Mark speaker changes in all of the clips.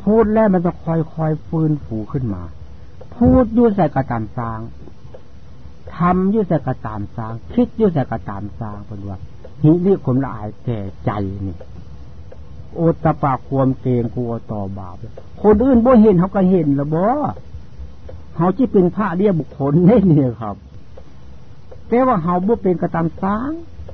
Speaker 1: พูดแล้วมันจะค่อยๆฟื้นฟูขึ้นมาพูดอยู่ใส่กระตามสร้างทำอยู่ใส่กระตามสร้างคิดอยู่ใส่กระตามสร้างเป็นว่าหิริความละอายแก่ใจนี่โอตตะปะความเกรงกลัวต่อบาปคนอื่นบ่เห็นเขาก็เห็นละบ่เขาที่เป็นพระเรียบุคคลนี่ครับแต่ว่าเขาบ่เป็นกระตามสร้าง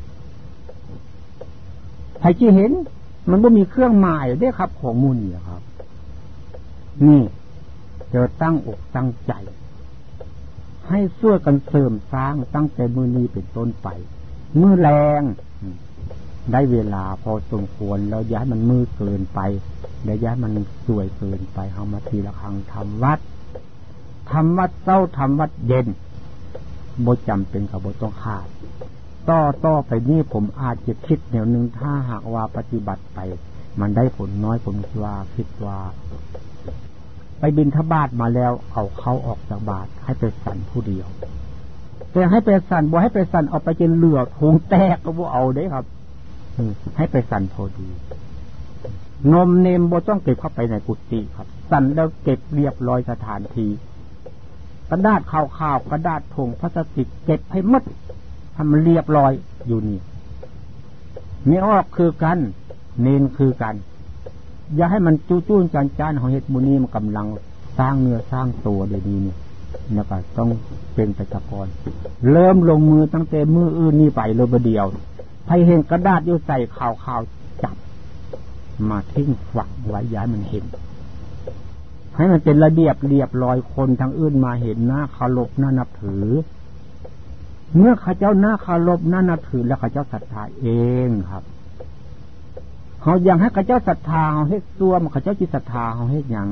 Speaker 1: ใครที่เห็นมันบ่มีเครื่องหมายได้ครับของมูลนี่ครับนี่จะตั้งอกตั้งใจให้ช่วยกันเสริมสร้างตั้งแต่มื้อนี้เป็นต้นไปมื้อแรงได้เวลาพอสมควรแล้วย้ายมันมืดเกินไปแล้วย้ายมันสวยเกินไปเฮามาทีละครั้งทำวัดเช้าทำวัดเย็นบ่จำเป็นกับบ่ต้องขาดต่อไปนี้ผมอาจจะคิดแนวนึงถ้าหากว่าปฏิบัติไปมันได้ผลน้อยผมคิดว่าไปบิณฑบาตมาแล้วเอาเขาออกจากบาตรให้ไปสั่นผู้เดียวแต่ให้ไปสั่นบ่ให้ไปสั่นเอาไปจนเหลือทงแตกก็บ่เอาเด้ครับให้ไปสั่นพอดีนมเนมบ่ต้องเก็บเข้าไปในกุฏิครับสั่นแล้วเก็บเรียบร้อยสถานที่กระดาษขาวๆกระดาษผงพลาสติกเก็บให้หมดทำมันเรียบร้อยอยู่นี่ไม่ออกคือกันเนนคือกันอย่าให้มันจู้ๆจานๆของเฮ็ดมูนี่มันกำลังสร้างเนื้อสร้างตัวเดี๋ยวนี้นี่นะครับต้องเป็นไปตะกอนเริ่มลงมือตั้งแต่มืออื่นนี่ไปเลยประเดียวใครเห็นกระดาษอยู่ใส่ข่าวจับมาทิ้งฝังไว้ย้ายมันเห็นให้มันเป็นระเบียบเรียบร้อยคนทางอื่นมาเห็นหน้าเคารพหน้านับถือเมื่อข้าเจ้าหน้าเคารพหน้านับถือแล้วข้าเจ้าศรัทธาเองครับเขายังให้ข้าเจ้าศรัทธาเขาเฮ็ดตัวมันข้าเจ้าจิตศรัทธาเขาเฮ็ดหยัง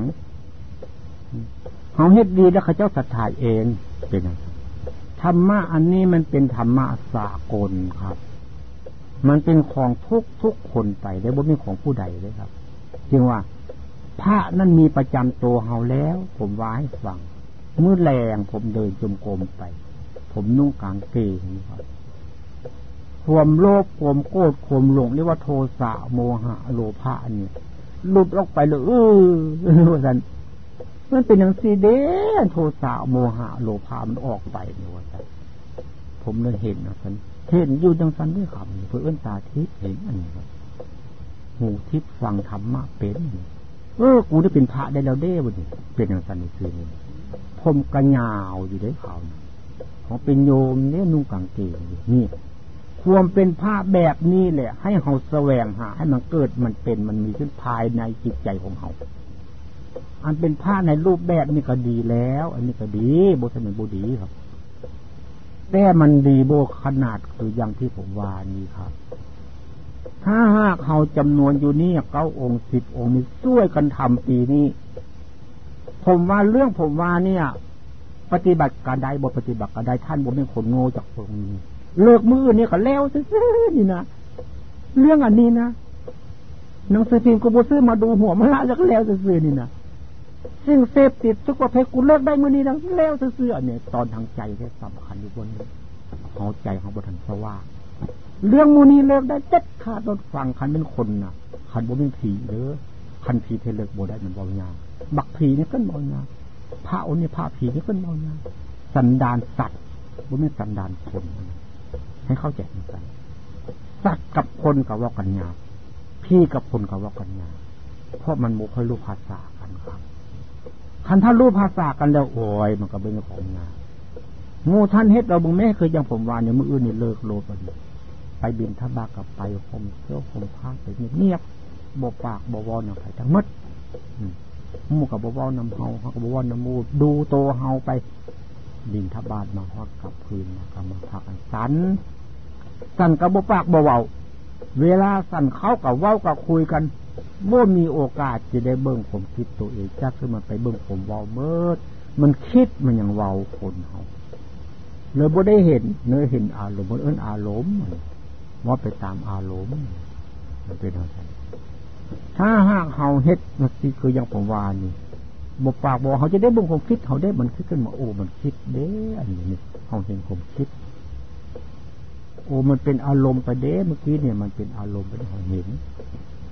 Speaker 1: เขาเฮ็ดดีแล้วข้าเจ้าศรัทธาเองเป็นไงธรรมะอันนี้มันเป็นธรรมะสากลครับมันเป็นของทุกคนไปได้บ่มีของผู้ใดเลยครับจึงว่าพระนั่นมีประจำตัวเฮาแล้วผมว่าให้ฟังมื้อแลงผมเดินจมกรมไปผมนุ่งกางเกงครับความโลภความโกรธความหลงเรียกว่าโทสะโมหะโลภะนี่หลุดออกไปเลยว่าซั่นมันเป็นจังซี่เด้โทสะโมหะโลภะมันออกไปนี่ว่าซั่นผมเลยเห็นนะซั่นเห็นอยู่จังซั่นด้วยครับเพิ่นตาทิพย์เห็นอันนี้ครับหูทิพย์ฟังธรรมะเป็นกูได้เป็นพระได้แล้วเด้บ่นี่เป็นจังซั่นซื่อนี่ผมกระยาวอยู่ได้เขาเขาเป็นโยมเนี่ยนุ่งกางเกงนี่ความเป็นพระแบบนี้แหละให้เขาแสวงหาให้มันเกิดมันเป็นมันมีขึ้นภายในจิตใจของเขาอันเป็นพระในรูปแบบนี้ก็ดีแล้วอันนี้ก็ดีโบสถ์เป็นบูดีครับแต่มันดีโบขนาดคืออย่างที่ผมว่านี่ครับถ้าหากเขาจำนวนอยู่นี่9 องค์ 10 องค์นี้ช่วยกันทำปีนี้ผมว่าเนี่ยปฏิบัติการใดบ่ปฏิบัติการใดท่านบ่เป็นคนโง่จากตรงนี้เลิกมือนี่ก็แล้วซื่อๆนี่นะเรื่องอันนี้นะหนังสือพิมพ์กูบ่ซื้อมาดูหัวมันละจักแล้วซื่อๆนี่นะสิ่งเสพติดทุกประเภทกูเลิกได้มื้อนี้นะแล้วซื่อๆอันนี้ตอนทางใจแท้สำคัญอยู่บนหัวใจของบ่ทันสว่างเรื่องมื้อนี้เลิกได้เด็ดขาดโดนฟังคันเป็นคนน่ะคันบ่เป็นผีเด้อคันผีเทเลิกบ่ได้มันบ่ยากบักผีนี่ก็บ่ยากพระองค์นี่พระผีนี่ก็บ่ยากสันดานสัตว์บ่แม่นสันดานคนให้เข้าใจกันสัตว์กับคนกับว่ากันยากพี่กับคนกับว่ากันยากเพราะมันบ่ค่อยรู้ภาษากันครับคันถ้ารู้ภาษากันแล้วโอ้ยมันก็เป็นของยากงูท่านเฮ็ดเราบ่แม่เคยอย่างผมว่าเนี่ยมื้ออื่นนี่เลิกโลดบ่ดีไปบิณฑบาตกับไปห่มเสื้อห่มผ้าไปเงียบๆบ่ปากบ่เว้านำไผทั้งหมดหมู่ก็บ่เว้านำเฮาเฮาก็บ่เว้านำหมู่ดูโตเฮาไปบิณฑบาตมาฮอดกลับคืนมาก็มาพักกันสั่นก็บ่ปากบ่เว้าเวลาสั่นเขาก็เว้าก็คุยกันบ่มีโอกาสสิได้เบิ่งผมคิดตัวเองจักคือมันไปเบิ่งผมเว้าเบิดมันคิดมันยังเว้าคนเฮาเลยบ่ได้เห็นเนื้อเห็นอารมณ์มันอารมณ์ว่าไปตามอารมณ์มันเป็นอะไรถ้าหากเฮาเฮ็ดมันสิคืออย่างผมว่านี่บ่ปากบ่เฮาจะได้เบิ่งความคิดเฮาได้มันคิดขึ้นมาโอ้มันคิดเด้อันนี้เฮาเห็นความคิดโอ้มันเป็นอารมณ์ไปเด้เมื่อกี้เนี่ยมันเป็นอารมณ์ไปเฮาเห็น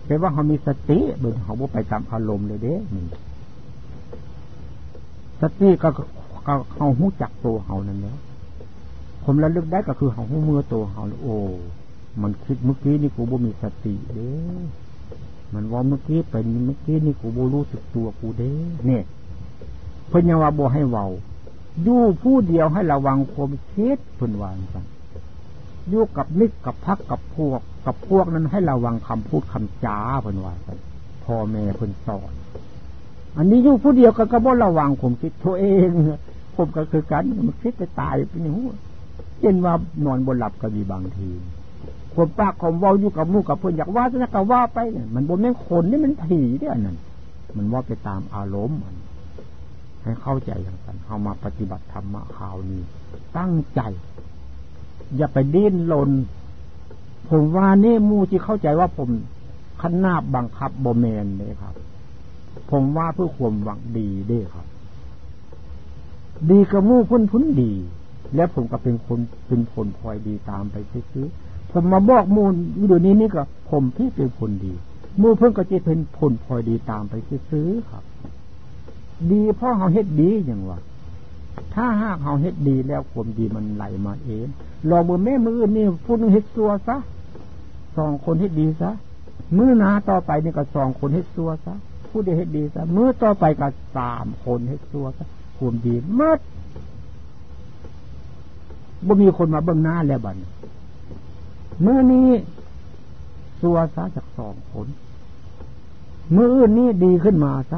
Speaker 1: แปลว่าเขามีสติเบิ่งเขาบ่ไปตามอารมณ์เลยเด้สติก็เขาหู้จักตัวเขานั่นแหละผมระลึกได้ก็คือเขาหู้มือตัวเขาโอ้มันคิดเมื่อกี้นี่กูบ่มีสติเด้มันว่าเมื่อกี้เป็นเมื่อกี้นี่กูบ่รู้สึกตัวกูเด้เนี่ยเพิ่นยังว่าบ่ให้เว้าอยู่ผู้เดียวให้ระวังความคิดเพิ่นว่าจังอยู่กับมิตรกับพรรคกับพวกนั้นให้ระวังคำพูดคำจาเพิ่นว่าจังพ่อแม่เพิ่นสอนอันนี้อยู่ผู้เดียวก็บ่ระวังผมคิดตัวเองผมก็คือกันมันคิดจะตายเป็นอย่างนี้เช่นว่านอนบ่หลับก็มีบางทีผมปากผมเว้าอยู่กับหมู่กับเพิ่นอยากว่าจะก็ว่าไปมันบ่แม่นคนนี่มันผีเด้อนั่นมันว่าไปตามอารมณ์ให้เข้าใจอย่างนั้นเฮามาปฏิบัติธรรมะคราวนี้ตั้งใจอย่าไปดิ้นรนผมว่านี่หมู่ที่เข้าใจว่าผมขนาบบังคับบ่แม่นเด้ครับผมว่าเพื่อความหวังดีเด้ครับดีกับหมู่พ้นดีแล้วผมก็เป็นผลพลอยดีตามไปซื้อผมมาบอกหมู่เดี๋ยวนี้นี่ก็ผมที่เป็นคนดีหมู่เพิ่นก็จะเป็นผลพลอยดีตามไปซื้อครับดีเพราะเฮาเฮ็ดดีอย่างว่าถ้าหากเฮาเฮ็ดดีแล้วความดีมันไหลมาเองรอมื้อแม่มื้อนี่ผู้นึงเฮ็ดซัวซะ2คนเฮ็ดดีซะมื้อหน้าต่อไปนี่ก็2คนเฮ็ดซัวซะผู้ใดเฮ็ดดีซะมื้อต่อไปก็3คนเฮ็ดซัวซะความดีหมดบ่มีคนมาเบิ่งหน้าแล้วบัดนี้มื้อนี้ซัวซะจาก2คนมื้ออื่นนี่ดีขึ้นมาซะ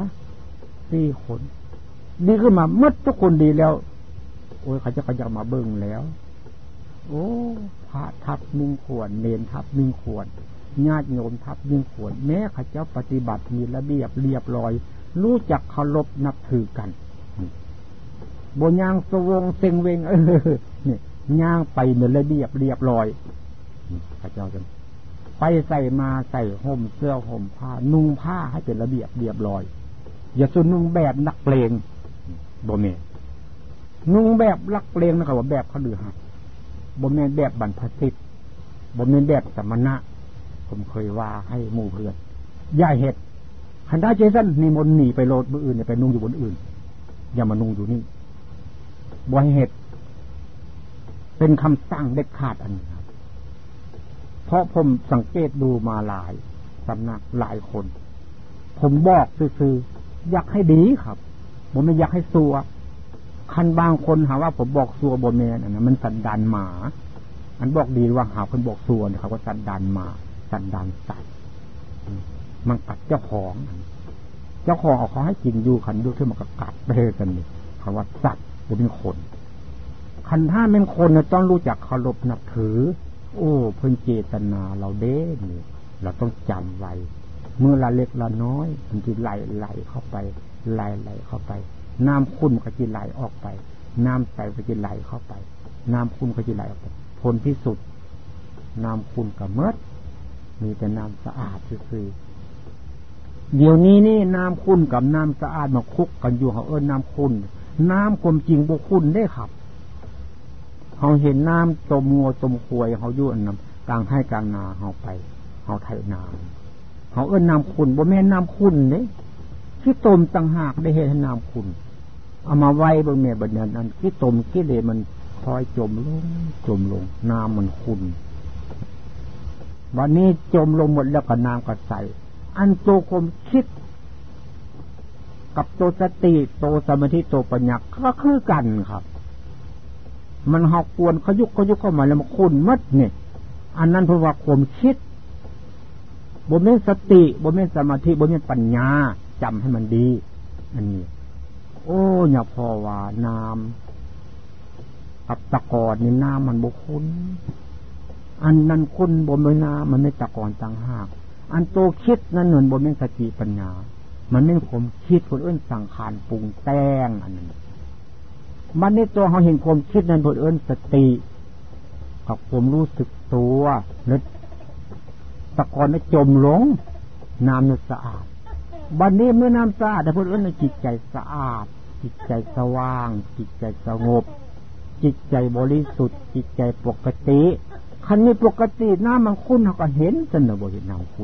Speaker 1: 4คนดีขึ้นมาหมดทุกคนดีแล้วโอ้ยเขาจะขยับมาเบิ่งแล้วโอ้พระทับ1ขวดเนรทับ1ขวดญาติโยมทับ1ขวดแม้เขาเจ้าปฏิบัติมีระเบียบเรียบร้อยรู้จักเคารพนับถือกันบ่ย่างสวงเซ็งเวงนี่ย่างไปในระเบียบเรียบร้อยเขาเจ้าจังไปใส่มาใส่ห่มเสื้อห่มผ้านุ่งผ้าให้เป็นระเบียบเรียบร้อยอย่าส่วนนุ่งแบบนักเลงบ่แม่นนุ่งแบบนักเลงนะครับว่าแบบเขาดื้อหักบ่แม่นแบบบรรพชิตบ่แม่นแบบสมณะผมเคยว่าให้หมู่เพื่อนอย่าเฮ็ดคันได้ใจซั่นนิมนต์หนีไปโลดมื้ออื่นไปนุ่งอยู่บนอื่นอย่ามานุ่งอยู่นี่บ่ให้เฮ็ดเป็นคำสั่งเด็ดขาดอันนี้ครับเพราะผมสังเกตดูมาหลายสำนักหลายคนผมบอกซื่อๆอยากให้ดีครับผมไม่อยากให้ซัวคันบางคนหาว่าผมบอกซัวบ่แม่นอันนั้นมันสันดานหมาอันบอกดีว่าหาคนบอกซัวเนี่ยเขาก็สันดานหมาสันดานสัตว์มันกัดเจ้าของเอาเขาให้กินอยู่คันดูที่มันก็กัดไปกันนี่เขาว่าสัตว์บ่เป็นคนคันถ้าเป็นคนเนี่ยต้องรู้จักเคารพนับถือโอ้เพิ่นเจตนาเราเด้นี่เราต้องจำไว้เมื่อละเล็กละน้อยมันจะไหลเข้าไปไหลเข้าไปน้ำขุ่นก็จะไหลออกไปน้ำใสก็จะไหลเข้าไปน้ำขุ่นก็จะไหลออกไปผลที่สุดน้ำขุ่นก็หมดมีแต่น้ำสะอาดซื่อๆเดี๋ยวนี้นี่น้ำขุ่นกับน้ำสะอาดมาคุกกันอยู่เขาน้ำขุ่นน้ำความจริงบ่ขุ่นได้ครับเขาเห็นน้ำจมงัวจมควยเขาอยู่อันนั้นกลางให้กลางนาเขาไปเขาไถนาเขาน้ำขุ่นบ่แม่นน้ำขุ่นเด้ขี้ตมต่างหากได้เห็นน้ำขุ่นเอามาไว้บนแม่บัดนั้นขี้ตมขี้เลมันคอยจมลงน้ำมันขุ่นวันนี้จมลงหมดแล้วก็น้ำก็ใสอันโตความคิดกับโตสติโตสมาธิโตปัญญาก็คือกันครับมันหอกกวนขยุกเข้ามาแล้วมันขุ่นมัดเนี่ยอันนั้นเพราะว่าความคิดบ่แม่นสติบ่แม่นสมาธิบ่แม่นปัญญาจำให้มันดีอันนี้โอ้อย่าพอว่าน้ำกับตะกอนนี่น้ำมันบ่คุ้นอันนั้นคุ้นบ่แม่นน้ำมันไม่ตะกอนต่างหากอันโตคิดนั่นเหมือนบ่แม่นสติปัญญามันไม่ผมคิดคนอื่นสังขารปรุงแต่งอันนั้นมันในตัวเขาเห็นความคิดนั้นคนอื่นสติกับผมรู้สึกตัวนึกตะกอนนั้นจมลงน้ำนั้นสะอาดบัดนี้เมื่อน้ำสะอาดแต่คนอื่นจิตใจสะอาดจิตใจสว่างจิตใจสงบจิตใจบริสุทธิ์จิตใจปกติคันนี้ปกติน้ำมันขุ่นเขาก็เห็นจนบ่เห็นน้ำขุ่น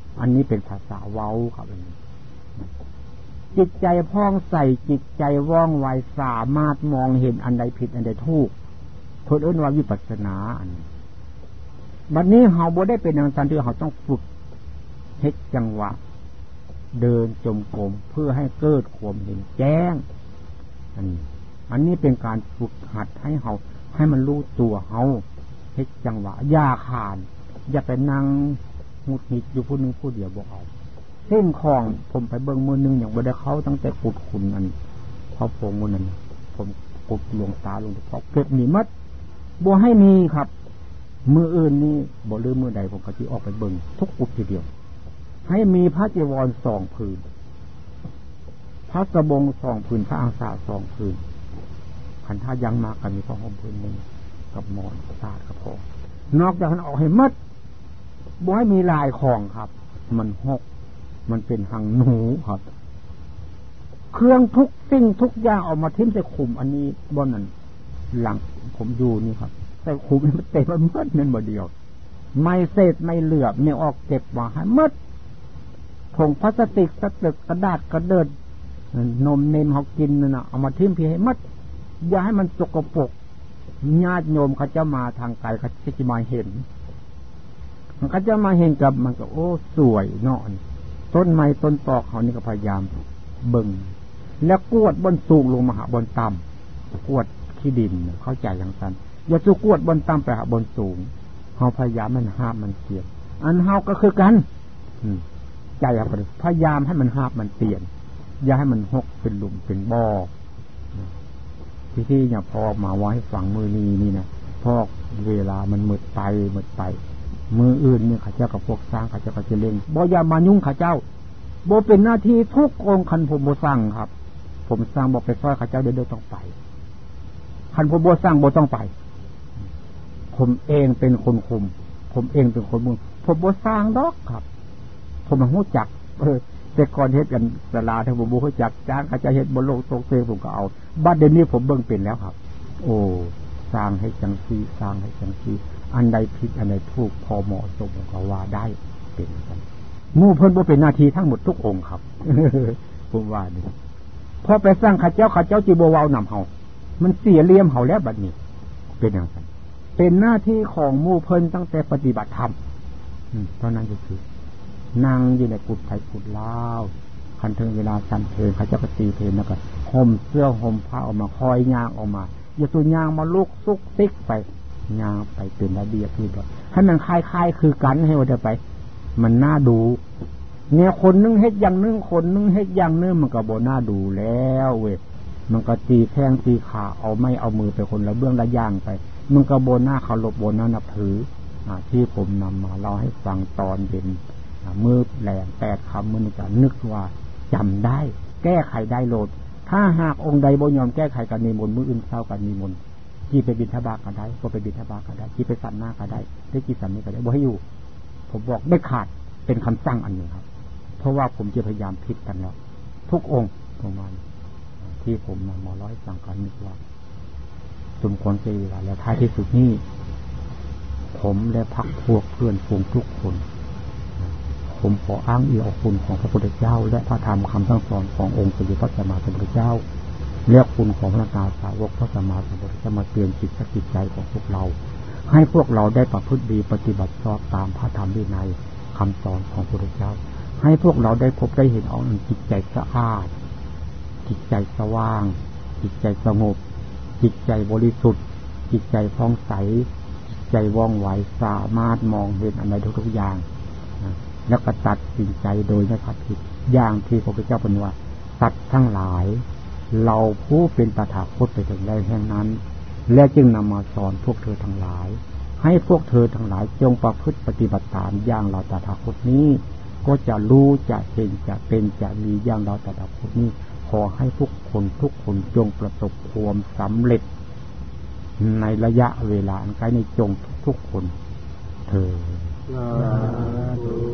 Speaker 1: อันนี้เป็นภาษาเว้าครับจิตใจพ่องใสจิตใจว่องไวสามารถมองเห็นอันใดผิดอันใดถูกเพิ่นเอิ้นว่าวิปัสสนาอันบัดนี้เฮาบ่ได้เป็นอย่างนั้นที่เฮาต้องฝึกเฮ็ดจังหวะเดินจมกรมเพื่อให้เกิดความเห็นแจ้งอันนี้เป็นการฝึกหัดให้เฮาให้มันรู้ตัวเฮาเฮ็ดจังหวะอย่าขานอย่าไปนั่งหงุดหงิดอยู่ผู้นึงผู้เดียวบ่เอาเส้นของผมไปเบิ่งมือนึงอย่างบ่ได้เข้าตั้งแต่ปุดขุนอันพอโปงมือนั้นผมปุดลงตาลงพอเก็บนี่มัดบ่ให้มีครับมืออื่นนี่บ่ลืมมือใดผมก็สิออกไปเบิ่งทุกปุดทีเดียวให้มีพระจีวร2ผืนพระสบง2ผืนพระอังสะ2ผืนขันท่ายังมากันมีผ้าห่มผืนนึงกับหมอนสาดกระพอนอกจากนั้นออกให้มัดบ่ให้มีลายของครับมันหกมันเป็นหังหนูครับเครื่องทุกสิ่งทุกอย่างออกมาทิ้งใส่ขุมอันนี้บนนั้นหลังผมอยู่นี่ครับแต่ขุมมันเต็มมันมัดนั่นบ่เดียวไม่เศษไม่เหลือเนี่ยออกเก็บมาให้มัดผงพลาสติกสตึกกระดาษกระเดิดนมเนมเขากินนั่นน่ะเอามาทิ้งพี่ให้มัดอย่าให้มันสกปรกญาติโยมเขาจะมาทางไกลเขาจะมาเห็นมันก็จะมาเห็นกับมันก็โอ้สวยเนาะต้นไม้ต้นตอกเขานี่ก็พยายามเบิ่งแล้วกวดบนสูงลงมาหาบนต่ำกวดขี้ดินเข้าใจอย่างนั้นอย่าสู้กวดบนต่ำไปหาบนสูงเขาพยายามมันห้ามมันเปลี่ยนอันเฮาก็คือกันใจครับพยายามให้มันห้ามมันเปลี่ยนอย่าให้มันหกเป็นหลุมเป็นบ่อที่เนี่ยพอมาไว้ฝังมือนี่นะพอเวลามันมืดไปมืออื่นเนี่ยข้าเจ้ากับพวกสร้างข้าเจ้าก็จะเล่นบ่อย่ามายุ่งข้าเจ้าบ่เป็นหน้าที่ทุกองค์คันผมบ่สร้างครับผมสร้างบ่ไปซอยข้าเจ้าเดี๋ยวต้องไปคันผมบ่สร้างบ่ต้องไปผมเองเป็นคนคุมผมเองเป็นคนมึงผมบ่สร้างดอกครับผมมาฮู้จักแต่ก่อนเฮ็ดกันศาลาถ้าผมบ่ฮู้จักจ้างข้าเจ้าเฮ็ดบ่ลงตกเซผมก็เอาบัดเดี๋ยวนี้ผมเบิ่งเป็นแล้วครับโอ้สร้างให้จังซี่สร้างให้จังซี่อันใดผิดอันใดถูกพอเหมาะสมก็ว่าได้เป็นกันหมู่เพิ่นบ่เป็นหน้าที่ทั้งหมดทุกองค์ครับผมว่านี่พอไปสร้างข้าเจ้าจิบ่เว้านำเฮามันเสียเหลี่ยมเฮาแล้วบัดนี้เป็นอย่างนั้นเป็นหน้าที่ของหมู่เพิ่นตั้งแต่ปฏิบัติธรรมเท่านั้นก็คือนั่งอยู่ในกุฏิไผกุฏิลาวคันถึงเวลาสั่นเพลงข้าเจ้าก็ตีเพลงแล้วก็ห่มเสื้อห่มผ้าออกมาคอยย่างออกมาอย่าตัวยางมาลุกซุกติ๊กไปย่างไปเป็นระเบียบที่แบบให้มันคล้ายๆคือกันให้ว่าจะไปมันน่าดูเนี่ยคนนึงเฮ็ดอย่างนึงคนนึงเฮ็ดอย่างนึงมันก็บ่น่าดูแล้วเว้ยมันก็ตีแข้งตีขาเอาไม่เอามือไปคนละเบื้องละย่างไปมันก็บ่น่าเคารพบ่น่านับถือที่ผมนำมาเล่าให้ฟังตอนเย็นมือแหลง8 คำมันจะนึกว่าจำได้แก้ไขได้โลดถ้าหากองค์ใดบ่ยอมแก้ไขกันนิมนต์มื้ออื่นเช้ากันนิมนต์กี่ไปบิณฑบาตก็ได้ก็ไปบิณฑบาตก็ได้กี่ไปสันหน้าก็ได้ได้กี่สันนี้ก็ได้บ่ให้อยู่ผมบอกได้ขาดเป็นคำสั่งอันหนึ่งครับเพราะว่าผมจะพยายามคิดกันแล้วทุกองค์ประมาณที่ผมนำมาร้อยสั่งกันนึกว่าสมควรเสียเวลาแล้วท้ายที่สุดนี้ผมและพรรคพวกเพื่อนฝูงทุกคนผมขออ้างอิงเอาคุณของพระพุทธเจ้าและพระธรรมคำสั่งสอนขององค์สมเด็จพระสัมมาสัมพุทธเจ้าและคุณของพระตาสาวกพระสัมมาสัมพุทธเจ้ามาเตือนจิตใจของพวกเราให้พวกเราได้ประพฤติดีปฏิบัติชอบตามพระธรรมวินัยคำสอนของพระพุทธเจ้าให้พวกเราได้พบได้เห็นเอาจิตใจสะอาดจิตใจสว่างจิตใจสงบจิตใจบริสุทธิ์จิตใจผ่องใสจิตใจว่องไวสามารถมองเห็นอะไรทุกๆอย่างแล้วก็ตัดสินใจโดยไม่ขัดผิดอย่างที่พระพุทธเจ้าเป็นว่าสัตว์ทั้งหลายเราผู้เป็นตถาคตไปถึงได้แห่งนั้นและจึงนำมาสอนพวกเธอทั้งหลายให้พวกเธอทั้งหลายจงประพฤติปฏิบัติตามอย่างเราตถาคตนี้ก็จะรู้จะเห็นจะเป็นจะมีอย่างเราตถาคตนี้ขอให้ทุกคนจงประสบความสำเร็จในระยะเวลาอันใกล้นี้จงทุกคนเธอ